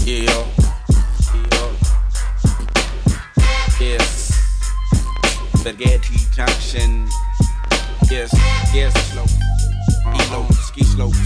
Yeah. Yes. Spaghetti Junction. Yes. Slope. Elope. Ski slopes.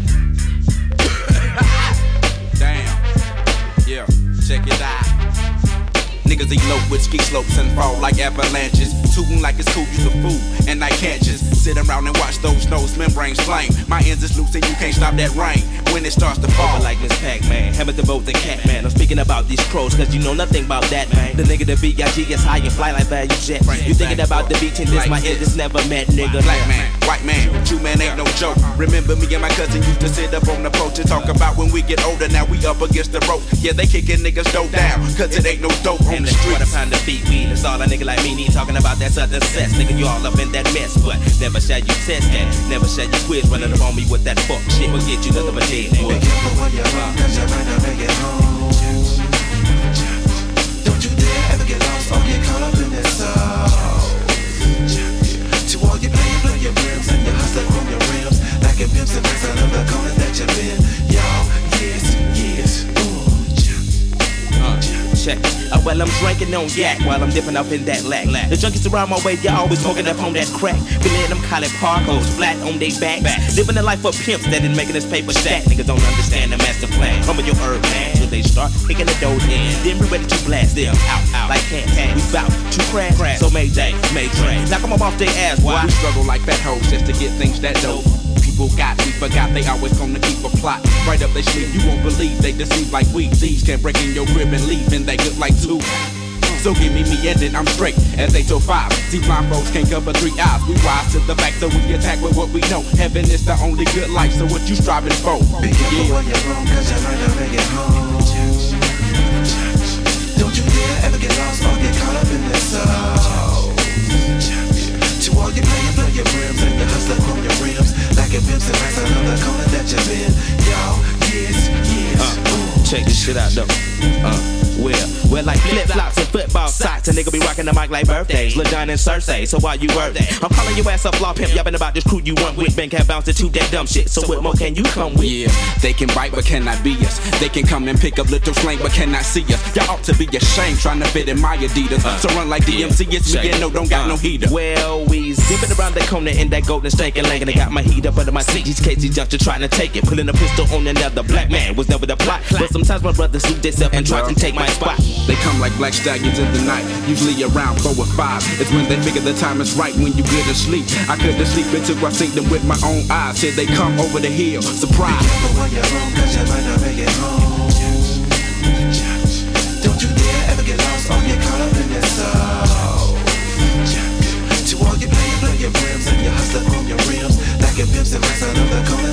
Damn. Yeah. Check it out. Niggas elope with ski slopes and fall like avalanches. Tootin' like it's cool, you the fool, and I can't just sit around and watch those nose membranes flame. My ends is loose and you can't stop that rain when it starts to fall. Over like Miss Pac-Man, Hamilton Boat and Catman. I'm speaking about these crows, cause you know nothing about that, man. The nigga, the B.I.G. gets high and fly like value jet. You thinking about the beach and this, my end is never met, nigga. Black man, white man, you man ain't no joke. Remember me and my cousin used to sit up on the porch and talk about when we get older, now we up against the rope. Yeah, they kicking niggas dope down, cause it ain't no dope on the street. Pound of feet weed, that's all a nigga like me need. Talking about that southern cess, nigga, you all up in that mess. But never shall you test that, never shall you quiz. Running up on me with that fuck shit will get you nothing but dead. Be careful where you're wrong, cause you might not make it home. Don't you dare ever get lost or get caught up in this soul. To all you play your brims and you hustle on your rims. Like a pimps and racks, I love the corners that you've been. Y'all, yes, check. Well, I'm drinking on yak while I'm dipping up in that lack. The junkies around my way, y'all always smoking up on that crack. Be letting them call it parkos flat on they backs. Living the life of pimps that is making this paper stack. Niggas don't understand the master plan. Humble your herb, man, till they start kicking the doors in. Then we ready to blast them out like cats. We bout to crash. So Mayday, knock them up off their ass. Why? We struggle like fat hoes just to get things that dope. People we forgot they always gonna keep a plot right up their sleeve. You won't believe they deceive like we. Thieves can break in your crib and leave, and they look like two. So give me and then I'm straight as 8 to 5. See, blind folks can't cover 3 eyes. We rise to the fact, so we attack with what we know. Heaven is the only good life, so what you striving for? Be careful where you're wrong, cause you might not make it home. Don't you dare ever get lost or get caught up in this soul. To all you play your brims and you hustle on your rims. Like a pimps and racks, I know the corner that you've been. Y'all, yes. Check this shit out though. Well, like flip-flops and football socks. A nigga be rocking the mic like birthdays. Lil Jon and Cersei, so why you birthday? I'm calling your ass a flaw pimp, yapping about this crew you run with. Ben can't bounce into that dumb shit, so what more can you come with? Yeah, they can bite but cannot be us. They can come and pick up little slang but cannot see us. Y'all ought to be ashamed trying to fit in my Adidas. So run like DMC, it's me and no, don't got no heater. Well, we zipping around the corner in that golden stankin' lane. And I got my heat up under my seat. These Casey Junction trying to take it. Pulling a pistol on another black man was never the plot. But sometimes my brothers suit themselves and try to take my spot. They come like black stallions in the night, usually around 4 or 5. It's when they figure the time is right when you good to sleep. I couldn't sleep until I seen them with my own eyes. Said they come over the hill, surprise. Be careful where you're wrong, cause you might not make it home. Don't you dare ever get lost or get caught up in this soul. To all you play your brims and you hustle on your rims. Like a pimps and racks, I know the corner